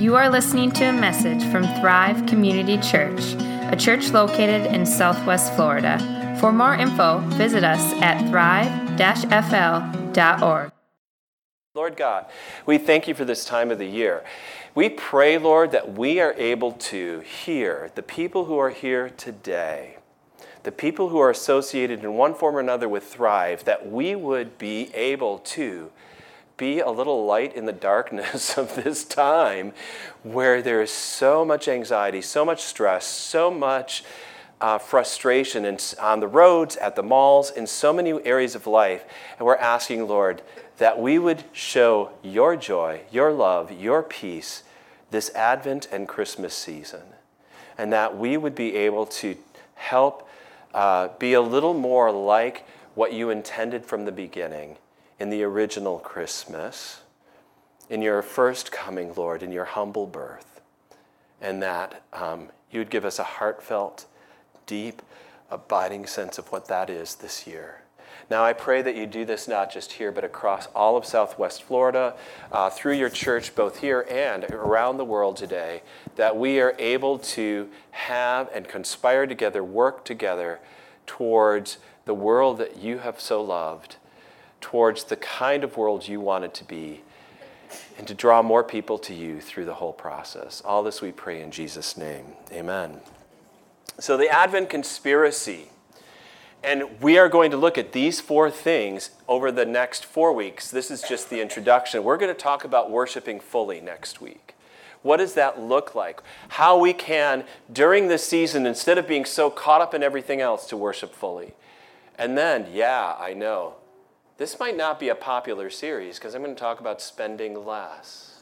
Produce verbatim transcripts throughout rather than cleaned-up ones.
You are listening to a message from Thrive Community Church, a church located in Southwest Florida. For more info, visit us at thrive dash f l dot org. Lord God, we thank you for this time of the year. We pray, Lord, that we are able to hear the people who are here today, the people who are associated in one form or another with Thrive, that we would be able to be a little light in the darkness of this time where there is so much anxiety, so much stress, so much uh, frustration in, on the roads, at the malls, in so many areas of life. And we're asking, Lord, that we would show your joy, your love, your peace this Advent and Christmas season. And that we would be able to help uh, be a little more like what you intended from the beginning in the original Christmas, in your first coming, Lord, in your humble birth. And that um, you would give us a heartfelt, deep, abiding sense of what that is this year. Now, I pray that you do this not just here, but across all of Southwest Florida, uh, through your church, both here and around the world today, that we are able to have and conspire together, work together towards the world that you have so loved, towards the kind of world you want it to be, and to draw more people to you through the whole process. All this we pray in Jesus' name. Amen. So the Advent conspiracy. And we are going to look at these four things over the next four weeks. This is just the introduction. We're going to talk about worshiping fully next week. What does that look like? How we can, during this season, instead of being so caught up in everything else, to worship fully. And then, yeah, I know, this might not be a popular series because I'm going to talk about spending less.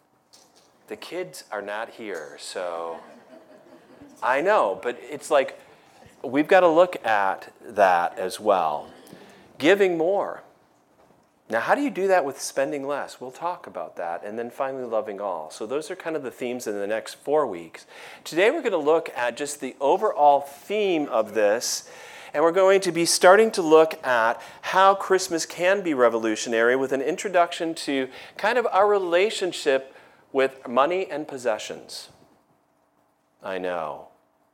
The kids are not here, so I know, but it's like we've got to look at that as well. Giving more. Now, how do you do that with spending less? We'll talk about that. And then finally, loving all. So those are kind of the themes in the next four weeks. Today, we're going to look at just the overall theme of this. And we're going to be starting to look at how Christmas can be revolutionary with an introduction to kind of our relationship with money and possessions. I know.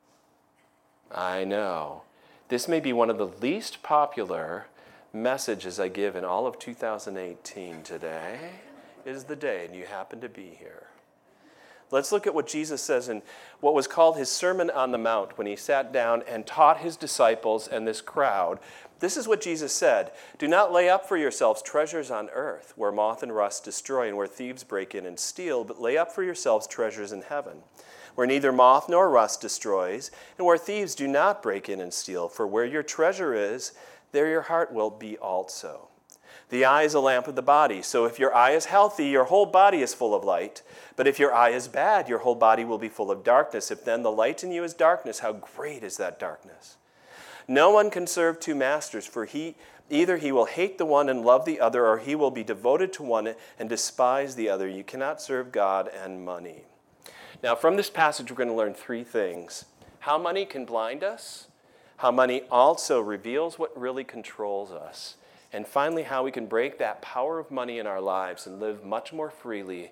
I know. This may be one of the least popular messages I give in all of two thousand eighteen. Today is the day, and you happen to be here. Let's look at what Jesus says in what was called his Sermon on the Mount when he sat down and taught his disciples and this crowd. This is what Jesus said. Do not lay up for yourselves treasures on earth where moth and rust destroy and where thieves break in and steal, but lay up for yourselves treasures in heaven where neither moth nor rust destroys and where thieves do not break in and steal. For where your treasure is, there your heart will be also. The eye is a lamp of the body, so if your eye is healthy, your whole body is full of light. But if your eye is bad, your whole body will be full of darkness. If then the light in you is darkness, how great is that darkness? No one can serve two masters, for he either he will hate the one and love the other, or he will be devoted to one and despise the other. You cannot serve God and money. Now, from this passage, we're going to learn three things. How money can blind us, how money also reveals what really controls us, and finally, how we can break that power of money in our lives and live much more freely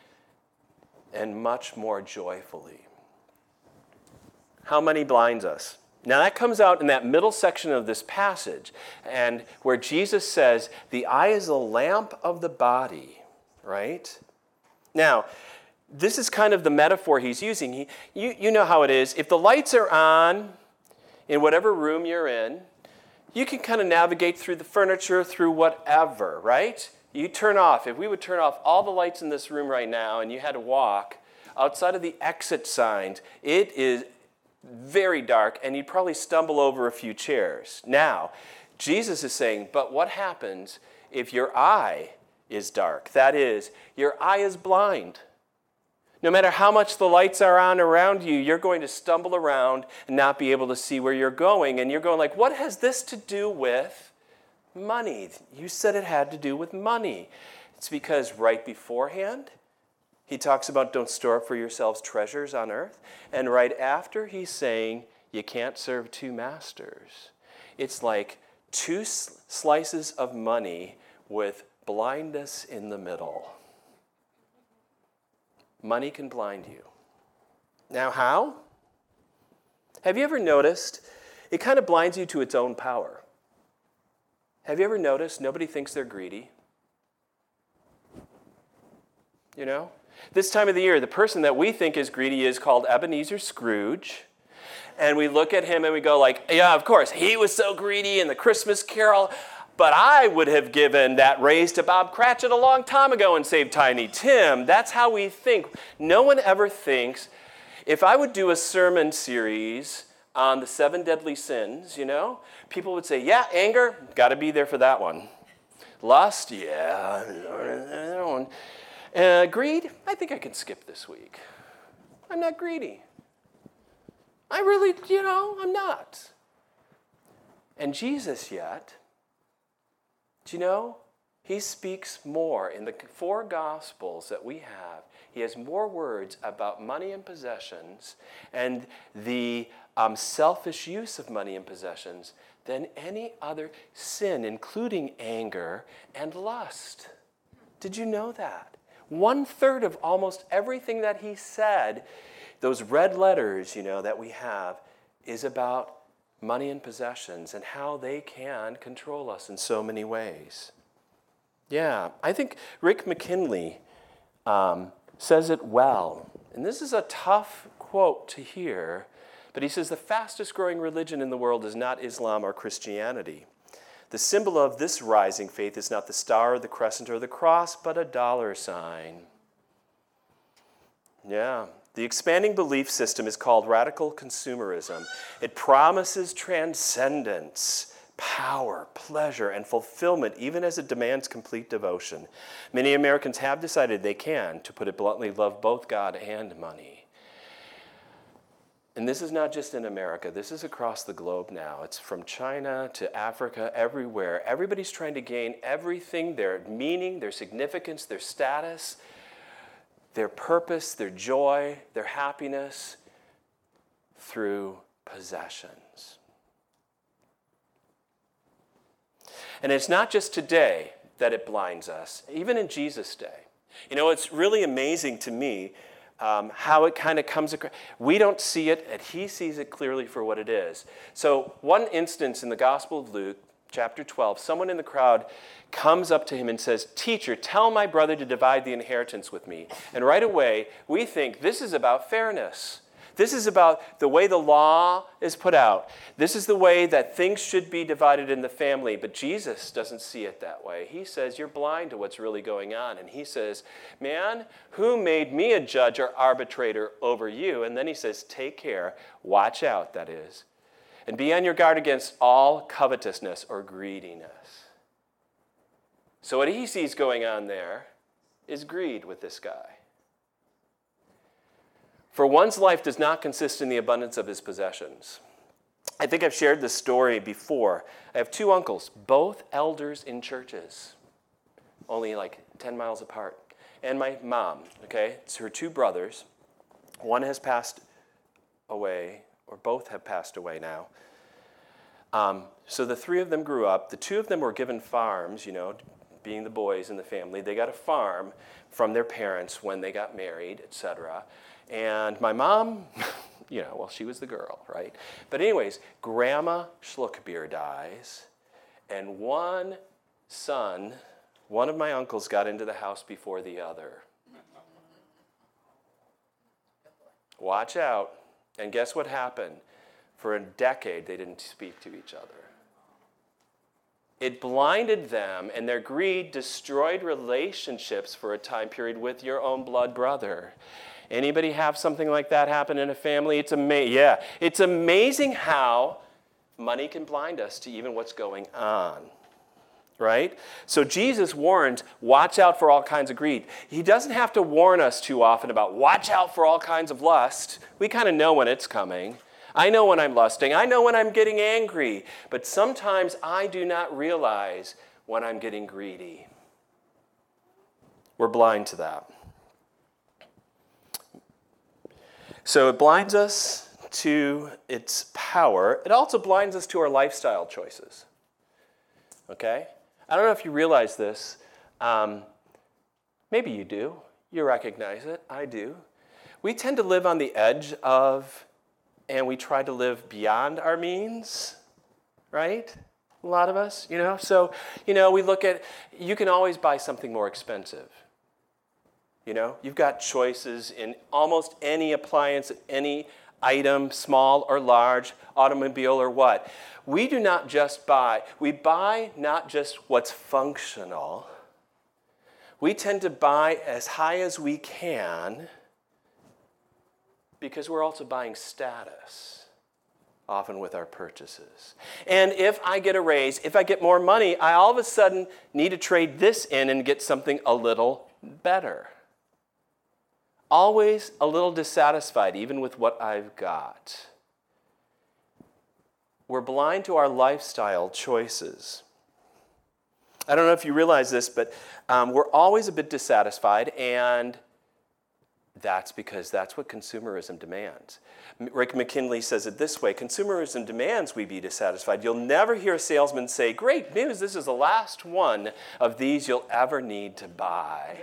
and much more joyfully. How money blinds us. Now, that comes out in that middle section of this passage, and where Jesus says, the eye is a lamp of the body, right? Now, this is kind of the metaphor he's using. He, you, you know how it is. If the lights are on in whatever room you're in, you can kind of navigate through the furniture, through whatever, right? You turn off. If we would turn off all the lights in this room right now and you had to walk outside of the exit signs, it is very dark and you'd probably stumble over a few chairs. Now, Jesus is saying, but what happens if your eye is dark? That is, your eye is blind. No matter how much the lights are on around you, you're going to stumble around and not be able to see where you're going. And you're going like, what has this to do with money? You said it had to do with money. It's because right beforehand, he talks about don't store up for yourselves treasures on earth. And right after, he's saying you can't serve two masters. It's like two slices of money with blindness in the middle. Money can blind you. Now, how? Have you ever noticed it kind of blinds you to its own power? Have you ever noticed nobody thinks they're greedy? You know? This time of the year, the person that we think is greedy is called Ebenezer Scrooge. And we look at him and we go like, yeah, of course, he was so greedy in the Christmas Carol, but I would have given that raise to Bob Cratchit a long time ago and saved Tiny Tim. That's how we think. No one ever thinks, if I would do a sermon series on the seven deadly sins, you know, people would say, yeah, anger, got to be there for that one. Lust, yeah. Uh, greed, I think I can skip this week. I'm not greedy. I really, you know, I'm not. And Jesus yet, do you know, he speaks more in the four Gospels that we have. He has more words about money and possessions and the um, selfish use of money and possessions than any other sin, including anger and lust. Did you know that? One third of almost everything that he said, those red letters, you know, that we have, is about money and possessions and how they can control us in so many ways. Yeah, I think Rick McKinley um, says it well. And this is a tough quote to hear, but he says the fastest growing religion in the world is not Islam or Christianity. The symbol of this rising faith is not the star or the crescent or the cross, but a dollar sign. Yeah. The expanding belief system is called radical consumerism. It promises transcendence, power, pleasure, and fulfillment, even as it demands complete devotion. Many Americans have decided they can, to put it bluntly, love both God and money. And this is not just in America. This is across the globe now. It's from China to Africa, everywhere. Everybody's trying to gain everything, their meaning, their significance, their status, their purpose, their joy, their happiness through possessions. And it's not just today that it blinds us, even in Jesus' day. You know, it's really amazing to me um, how it kind of comes across. We don't see it, and he sees it clearly for what it is. So one instance in the Gospel of Luke, chapter twelve, someone in the crowd comes up to him and says, "Teacher, tell my brother to divide the inheritance with me." And right away, we think this is about fairness. This is about the way the law is put out. This is the way that things should be divided in the family. But Jesus doesn't see it that way. He says, you're blind to what's really going on. And he says, man, who made me a judge or arbitrator over you? And then he says, take care, watch out, that is, and be on your guard against all covetousness or greediness. So what he sees going on there is greed with this guy. For one's life does not consist in the abundance of his possessions. I think I've shared this story before. I have two uncles, both elders in churches, only like ten miles apart. And my mom, okay, it's her two brothers. One has passed away, or both have passed away now. Um, so the three of them grew up. The two of them were given farms, you know, being the boys in the family. They got a farm from their parents when they got married, et cetera. And my mom, you know, well, she was the girl, right? But anyways, Grandma Schluckbeer dies, and one son, one of my uncles, got into the house before the other. Watch out. And guess what happened? For a decade, they didn't speak to each other. It blinded them, and their greed destroyed relationships for a time period with your own blood brother. Anybody have something like that happen in a family? It's amazing. Yeah, it's amazing how money can blind us to even what's going on, right? So Jesus warns, watch out for all kinds of greed. He doesn't have to warn us too often about watch out for all kinds of lust. We kind of know when it's coming. I know when I'm lusting. I know when I'm getting angry. But sometimes I do not realize when I'm getting greedy. We're blind to that. So it blinds us to its power. It also blinds us to our lifestyle choices. Okay? I don't know if you realize this. Um, maybe you do. You recognize it. I do. We tend to live on the edge of, and we try to live beyond our means, right? A lot of us, you know? So, you know, we look at, you can always buy something more expensive. You know, you've got choices in almost any appliance, any item, small or large, automobile or what. We do not just buy, we buy not just what's functional. We tend to buy as high as we can because we're also buying status, often with our purchases. And if I get a raise, if I get more money, I all of a sudden need to trade this in and get something a little better. Always a little dissatisfied, even with what I've got. We're blind to our lifestyle choices. I don't know if you realize this, but um, we're always a bit dissatisfied, and that's because that's what consumerism demands. Rick McKinley says it this way: consumerism demands we be dissatisfied. You'll never hear a salesman say, "Great news, this is the last one of these you'll ever need to buy."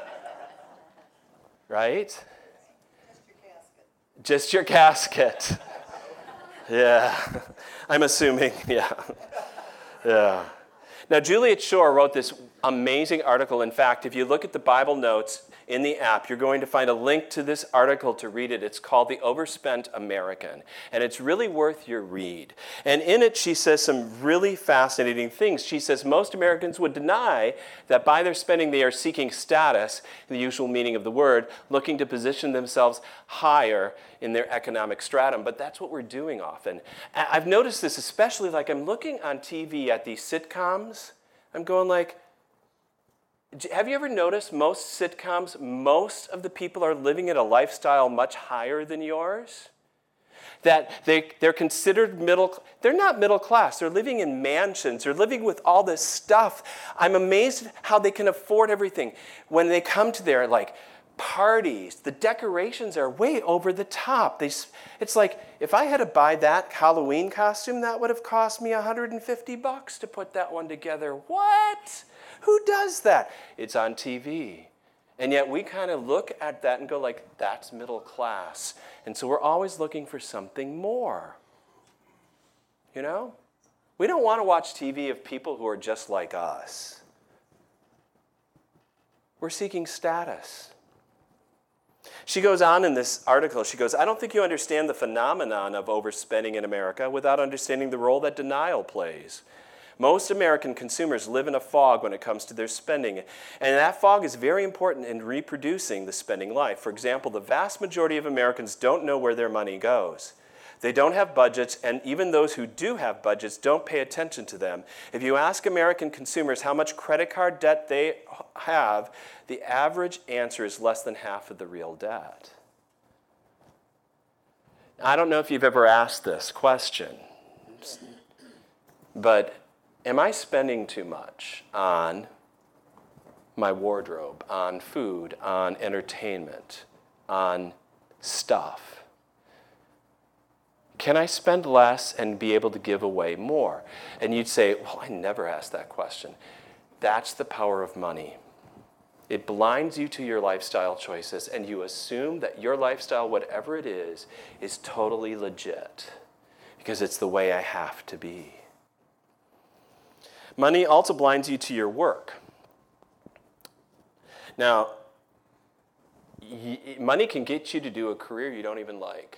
Right? Just your casket. Just your casket. Yeah. I'm assuming, yeah. Yeah. Now, Juliet Schor wrote this amazing article. In fact, if you look at the Bible notes in the app, you're going to find a link to this article to read it. It's called The Overspent American, and it's really worth your read. And in it, she says some really fascinating things. She says most Americans would deny that by their spending they are seeking status, in the usual meaning of the word, looking to position themselves higher in their economic stratum. But that's what we're doing often. I've noticed this, especially like I'm looking on T V at these sitcoms. I'm going like, have you ever noticed most sitcoms, most of the people are living in a lifestyle much higher than yours? That they, they're considered middle, they're not middle class. They're living in mansions. They're living with all this stuff. I'm amazed how they can afford everything. When they come to their like parties, the decorations are way over the top. They, it's like, if I had to buy that Halloween costume, that would have cost me one hundred fifty bucks to put that one together. What? Who does that? It's on T V. And yet we kind of look at that and go like, that's middle class. And so we're always looking for something more. You know? We don't want to watch T V of people who are just like us. We're seeking status. She goes on in this article, she goes, I don't think you understand the phenomenon of overspending in America without understanding the role that denial plays. Most American consumers live in a fog when it comes to their spending, and that fog is very important in reproducing the spending life. For example, the vast majority of Americans don't know where their money goes. They don't have budgets, and even those who do have budgets don't pay attention to them. If you ask American consumers how much credit card debt they have, the average answer is less than half of the real debt. I don't know if you've ever asked this question, but am I spending too much on my wardrobe, on food, on entertainment, on stuff? Can I spend less and be able to give away more? And you'd say, well, I never asked that question. That's the power of money. It blinds you to your lifestyle choices, and you assume that your lifestyle, whatever it is, is totally legit because it's the way I have to be. Money also blinds you to your work. Now, y- money can get you to do a career you don't even like.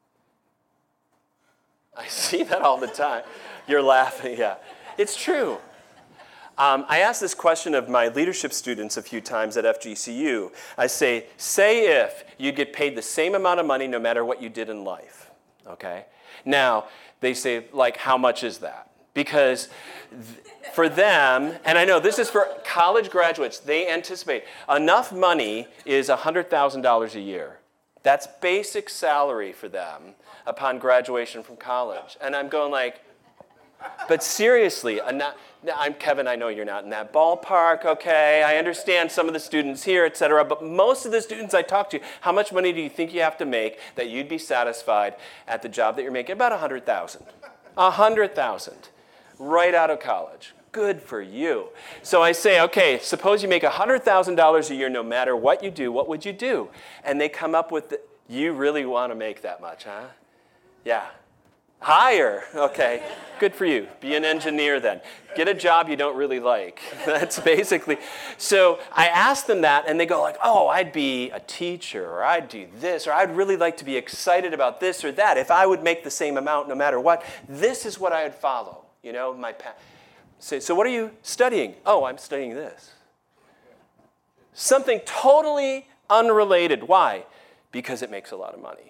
I see that all the time. You're laughing, yeah. It's true. Um, I asked this question of my leadership students a few times at F G C U. I say, say if you get paid the same amount of money no matter what you did in life, okay? Now, they say, like, how much is that? Because th- for them, and I know this is for college graduates, they anticipate enough money is one hundred thousand dollars a year. That's basic salary for them upon graduation from college. And I'm going like, but seriously, I'm, not, I'm Kevin, I know you're not in that ballpark, okay? I understand some of the students here, et cetera, but most of the students I talk to, how much money do you think you have to make that you'd be satisfied at the job that you're making? About one hundred thousand dollars. one hundred thousand dollars. Right out of college. Good for you. So I say, okay, suppose you make one hundred thousand dollars a year no matter what you do, what would you do? And they come up with, the, you really want to make that much, huh? Yeah. Higher. Okay. Good for you. Be an engineer then. Get a job you don't really like. That's basically. So I ask them that, and they go like, oh, I'd be a teacher, or I'd do this, or I'd really like to be excited about this or that. If I would make the same amount no matter what, this is what I would follow. You know, my path. So, so what are you studying? Oh, I'm studying this. Something totally unrelated. Why? Because it makes a lot of money.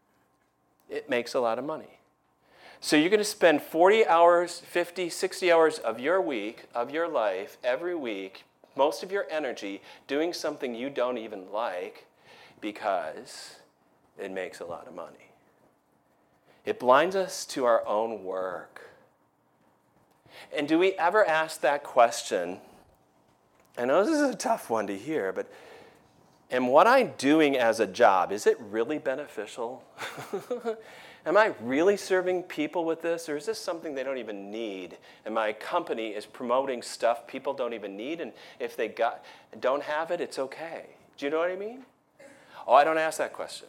It makes a lot of money. So you're going to spend forty hours, fifty, sixty hours of your week, of your life, every week, most of your energy, doing something you don't even like because it makes a lot of money. It blinds us to our own work. And do we ever ask that question? I know this is a tough one to hear, but am what I'm doing as a job, is it really beneficial? Am I really serving people with this, or is this something they don't even need? And my company is promoting stuff people don't even need, and if they got don't have it, it's okay. Do you know what I mean? Oh, I don't ask that question.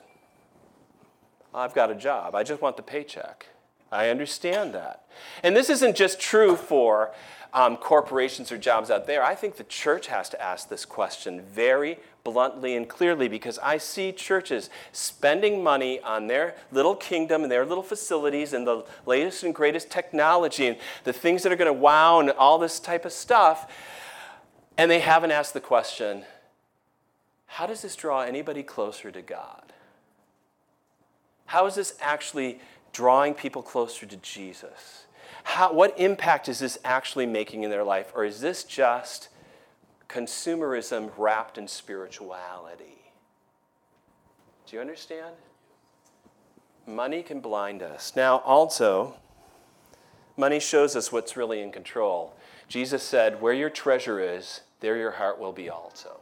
I've got a job. I just want the paycheck. I understand that. And this isn't just true for um, corporations or jobs out there. I think the church has to ask this question very bluntly and clearly, because I see churches spending money on their little kingdom and their little facilities and the latest and greatest technology and the things that are going to wow and all this type of stuff, and they haven't asked the question, how does this draw anybody closer to God? How is this actually drawing people closer to Jesus? How, what impact is this actually making in their life? Or is this just consumerism wrapped in spirituality? Do you understand? Money can blind us. Now, also, money shows us what's really in control. Jesus said, where your treasure is, there your heart will be also.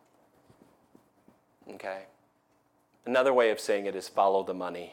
Okay? Another way of saying it is follow the money.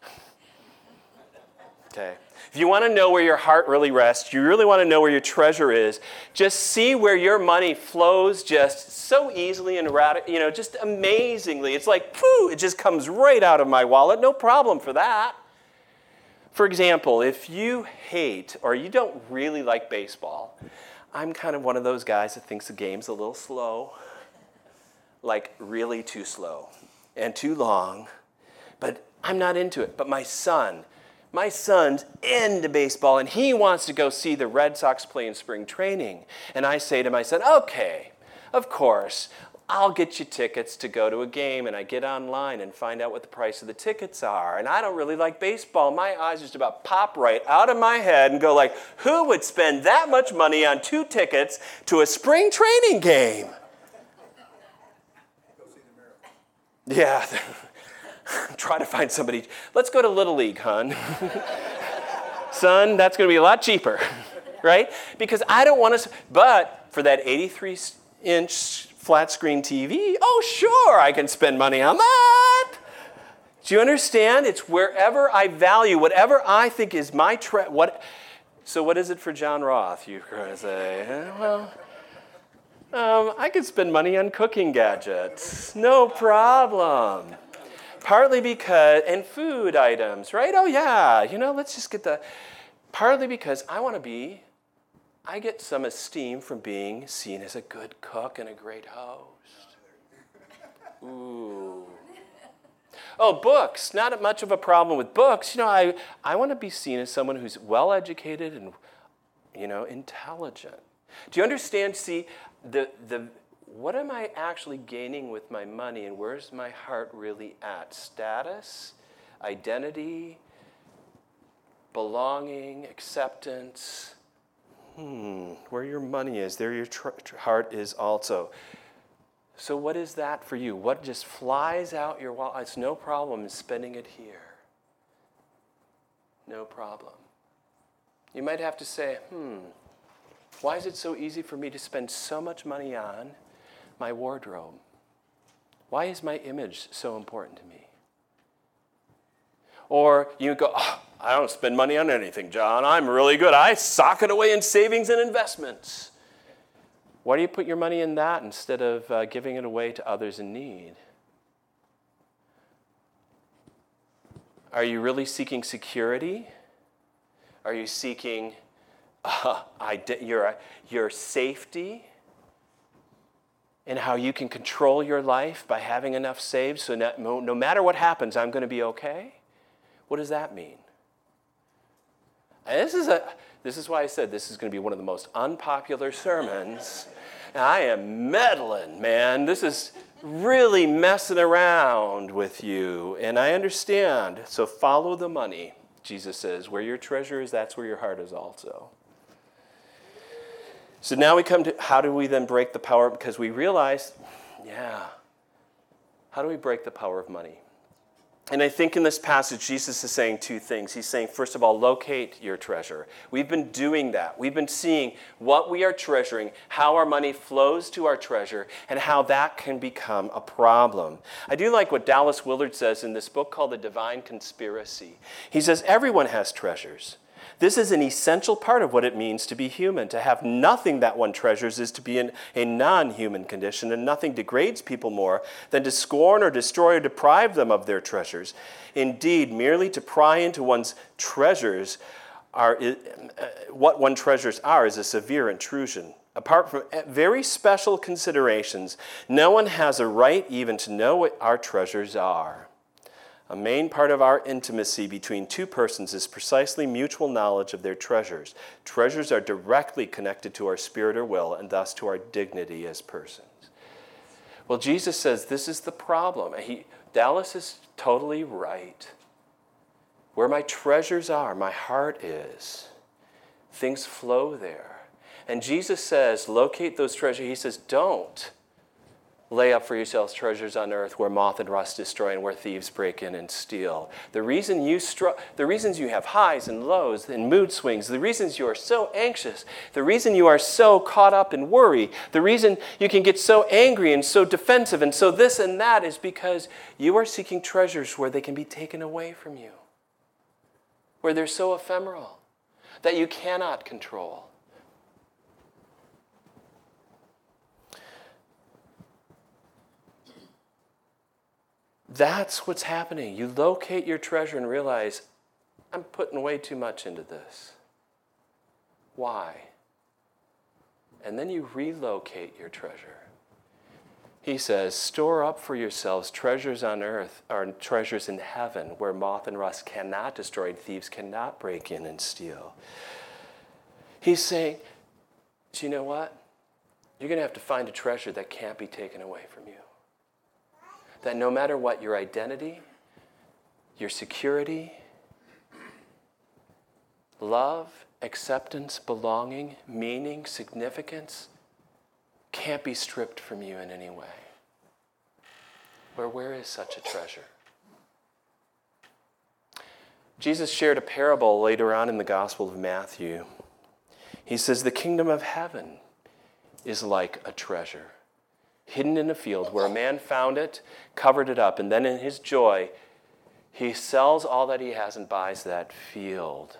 Okay. If you want to know where your heart really rests, you really want to know where your treasure is, just see where your money flows just so easily and radi- you know, just amazingly. It's like, pooh, it just comes right out of my wallet. No problem for that. For example, if you hate or you don't really like baseball, I'm kind of one of those guys that thinks the game's a little slow, like really too slow and too long, but I'm not into it. But my son, My son's into baseball, and he wants to go see the Red Sox play in spring training. And I say to my son, okay, of course, I'll get you tickets to go to a game. And I get online and find out what the price of the tickets are. And I don't really like baseball. My eyes just about pop right out of my head and go like, who would spend that much money on two tickets to a spring training game? Go see the Miracle. Yeah. Try to find somebody. Let's go to Little League, hon. Son, that's going to be a lot cheaper, right? Because I don't want to, but for that eighty-three inch flat screen T V, oh, sure, I can spend money on that. Do you understand? It's wherever I value, whatever I think is my, tre- what. So what is it for John Roth? You're going to say, eh, well, um, I could spend money on cooking gadgets. No problem. Partly because, and food items, right? Oh yeah, you know, let's just get the, partly because I want to be, I get some esteem from being seen as a good cook and a great host. Ooh. Oh, books, not much of a problem with books. You know, I, I want to be seen as someone who's well-educated and, you know, intelligent. Do you understand, see, the the what am I actually gaining with my money, and where's my heart really at? Status, identity, belonging, acceptance. Hmm, where your money is, there your tr- tr- heart is also. So what is that for you? What just flies out your wallet? It's no problem spending it here. No problem. You might have to say, hmm, why is it so easy for me to spend so much money on my wardrobe? Why is my image so important to me? Or you go, oh, I don't spend money on anything, John. I'm really good. I sock it away in savings and investments. Why do you put your money in that instead of uh, giving it away to others in need? Are you really seeking security? Are you seeking uh, ide- your, your safety and how you can control your life by having enough saved so that no, no matter what happens, I'm going to be okay? What does that mean? And this is a this is why I said this is going to be one of the most unpopular sermons. And I am meddling, man. This is really messing around with you. And I understand. So follow the money, Jesus says. Where your treasure is, that's where your heart is also. So now we come to how do we then break the power? Because we realize, yeah, how do we break the power of money? And I think in this passage, Jesus is saying two things. He's saying, first of all, locate your treasure. We've been doing that. We've been seeing what we are treasuring, how our money flows to our treasure, and how that can become a problem. I do like what Dallas Willard says in this book called The Divine Conspiracy. He says, everyone has treasures. This is an essential part of what it means to be human. To have nothing that one treasures is to be in a non-human condition, and nothing degrades people more than to scorn or destroy or deprive them of their treasures. Indeed, merely to pry into one's treasures are uh, what one treasures are is a severe intrusion. Apart from very special considerations, no one has a right even to know what our treasures are. A main part of our intimacy between two persons is precisely mutual knowledge of their treasures. Treasures are directly connected to our spirit or will, and thus to our dignity as persons. Well, Jesus says this is the problem. He, Dallas is totally right. Where my treasures are, my heart is. Things flow there. And Jesus says, locate those treasures. He says, don't lay up for yourselves treasures on earth where moth and rust destroy and where thieves break in and steal. The reason you str- the reasons you have highs and lows and mood swings, the reasons you are so anxious, the reason you are so caught up in worry, the reason you can get so angry and so defensive and so this and that is because you are seeking treasures where they can be taken away from you, where they're so ephemeral that you cannot control. That's what's happening. You locate your treasure and realize, I'm putting way too much into this. Why? And then you relocate your treasure. He says, store up for yourselves treasures on earth, or treasures in heaven, where moth and rust cannot destroy, and thieves cannot break in and steal. He's saying, do you know what? You're going to have to find a treasure that can't be taken away from you. That no matter what, your identity, your security, love, acceptance, belonging, meaning, significance can't be stripped from you in any way. Where, where is such a treasure? Jesus shared a parable later on in the Gospel of Matthew. He says, the kingdom of heaven is like a treasure hidden in a field where a man found it, covered it up, and then in his joy, he sells all that he has and buys that field.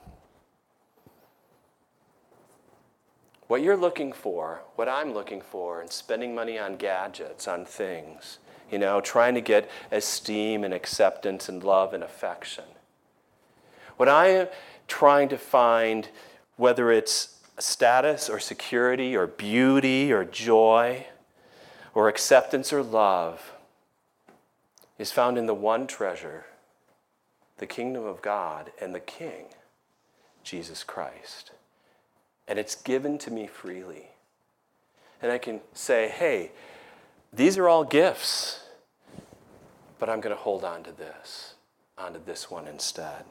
What you're looking for, what I'm looking for, and spending money on gadgets, on things, you know, trying to get esteem and acceptance and love and affection. What I am trying to find, whether it's status or security or beauty or joy, or acceptance or love, is found in the one treasure, the kingdom of God and the King, Jesus Christ. And it's given to me freely. And I can say, hey, these are all gifts, but I'm going to hold on to this, onto this one instead.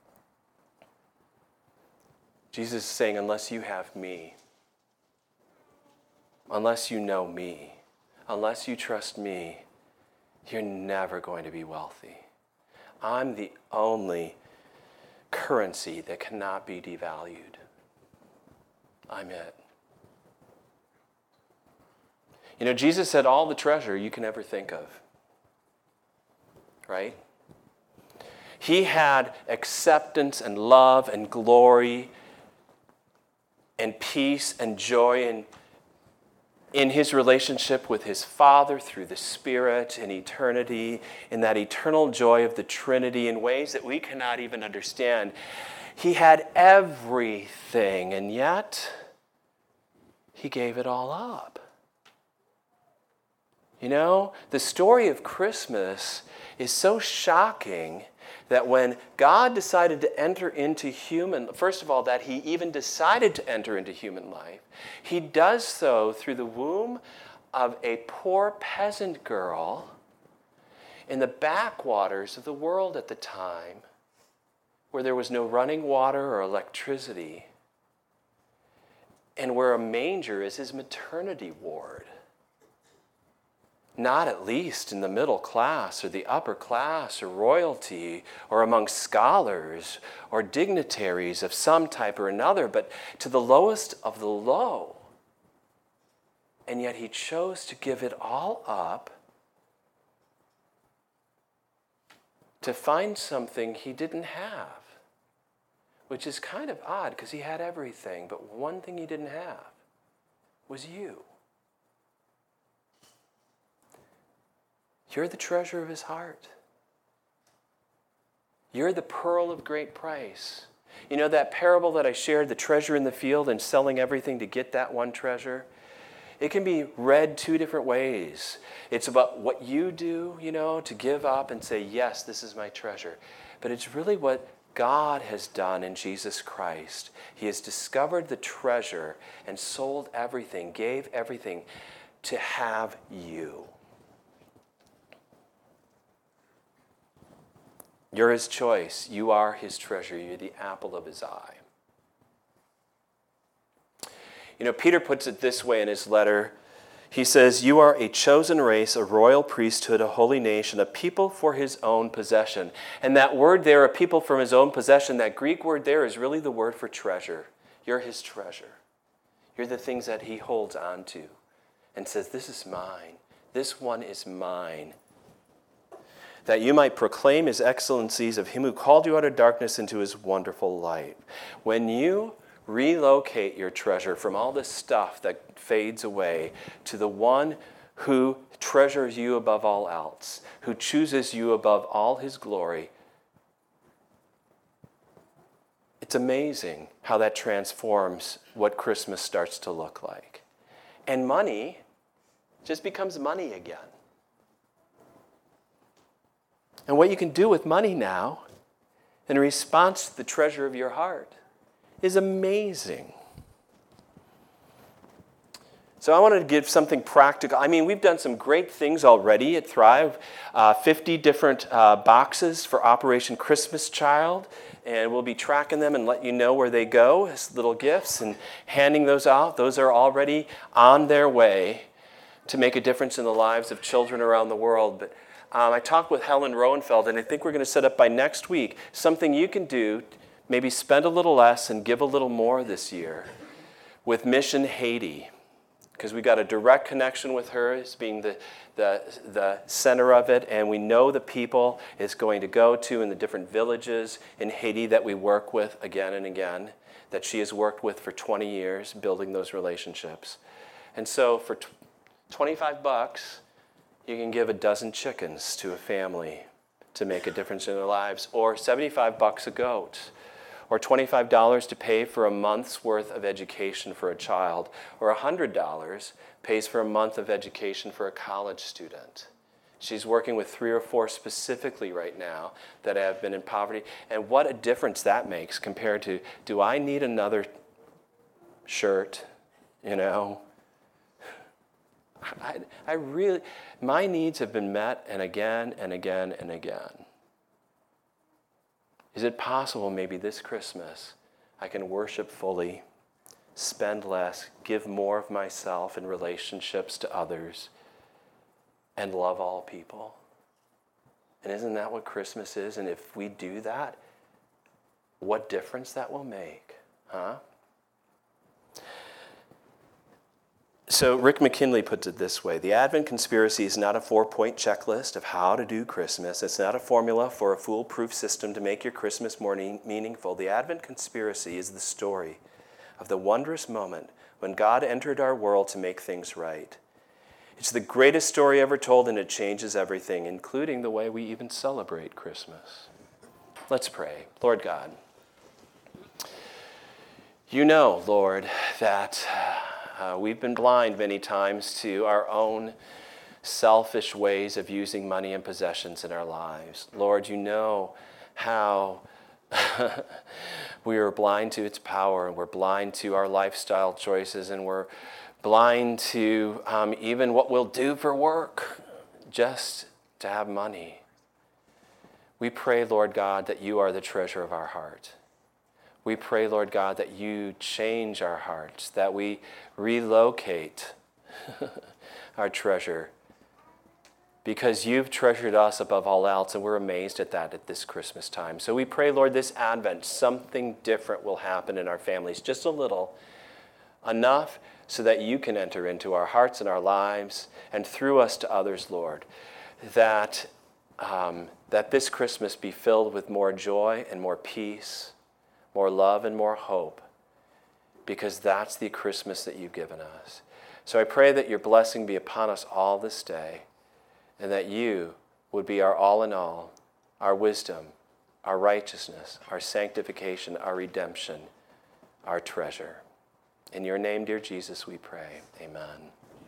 Jesus is saying, unless you have me, unless you know me, unless you trust me, you're never going to be wealthy. I'm the only currency that cannot be devalued. I'm it. You know, Jesus had all the treasure you can ever think of. Right? He had acceptance and love and glory and peace and joy and in his relationship with his Father through the Spirit in eternity, in that eternal joy of the Trinity in ways that we cannot even understand. He had everything, and yet he gave it all up. You know, the story of Christmas is so shocking that when God decided to enter into human, first of all, that he even decided to enter into human life, he does so through the womb of a poor peasant girl in the backwaters of the world at the time, where there was no running water or electricity, and where a manger is his maternity ward. Not at least in the middle class or the upper class or royalty or among scholars or dignitaries of some type or another, but to the lowest of the low. And yet he chose to give it all up to find something he didn't have, which is kind of odd because he had everything, but one thing he didn't have was you. You're the treasure of his heart. You're the pearl of great price. You know that parable that I shared, the treasure in the field and selling everything to get that one treasure? It can be read two different ways. It's about what you do, you know, to give up and say, yes, this is my treasure. But it's really what God has done in Jesus Christ. He has discovered the treasure and sold everything, gave everything to have you. You're his choice. You are his treasure. You're the apple of his eye. You know, Peter puts it this way in his letter. He says, you are a chosen race, a royal priesthood, a holy nation, a people for his own possession. And that word there, a people from his own possession, that Greek word there is really the word for treasure. You're his treasure. You're the things that he holds on to and says, this is mine. This one is mine. That you might proclaim his excellencies of him who called you out of darkness into his wonderful light. When you relocate your treasure from all this stuff that fades away to the one who treasures you above all else, who chooses you above all his glory, it's amazing how that transforms what Christmas starts to look like. And money just becomes money again. And what you can do with money now, in response to the treasure of your heart, is amazing. So I wanted to give something practical. I mean, we've done some great things already at Thrive. Uh, fifty different uh, boxes for Operation Christmas Child. And we'll be tracking them and let you know where they go as little gifts and handing those out. Those are already on their way to make a difference in the lives of children around the world. But Um, I talked with Helen Roenfeld, and I think we're going to set up by next week something you can do, maybe spend a little less and give a little more this year with Mission Haiti, because we got a direct connection with her as being the, the, the center of it, and we know the people it's going to go to in the different villages in Haiti that we work with again and again, that she has worked with for twenty years, building those relationships. And so for twenty-five bucks, you can give a dozen chickens to a family to make a difference in their lives, or seventy-five bucks a goat, or twenty-five dollars to pay for a month's worth of education for a child, or one hundred dollars pays for a month of education for a college student. She's working with three or four specifically right now that have been in poverty, and what a difference that makes compared to, do I need another shirt, you know? I, I really, my needs have been met, and again and again and again. Is it possible maybe this Christmas I can worship fully, spend less, give more of myself in relationships to others, and love all people? And isn't that what Christmas is? And if we do that, what difference that will make, huh? So Rick McKinley puts it this way: the Advent conspiracy is not a four-point checklist of how to do Christmas. It's not a formula for a foolproof system to make your Christmas morning meaningful. The Advent conspiracy is the story of the wondrous moment when God entered our world to make things right. It's the greatest story ever told, and it changes everything, including the way we even celebrate Christmas. Let's pray. Lord God, you know, Lord, that uh, we've been blind many times to our own selfish ways of using money and possessions in our lives. Lord, you know how we are blind to its power, and we're blind to our lifestyle choices, and we're blind to um, even what we'll do for work just to have money. We pray, Lord God, that you are the treasure of our heart. We pray, Lord God, that you change our hearts, that we relocate our treasure, because you've treasured us above all else, and we're amazed at that at this Christmas time. So we pray, Lord, this Advent, something different will happen in our families, just a little, enough so that you can enter into our hearts and our lives, and through us to others, Lord, that, um, that this Christmas be filled with more joy and more peace, more love and more hope, because that's the Christmas that you've given us. So I pray that your blessing be upon us all this day, and that you would be our all in all, our wisdom, our righteousness, our sanctification, our redemption, our treasure. In your name, dear Jesus, we pray. Amen.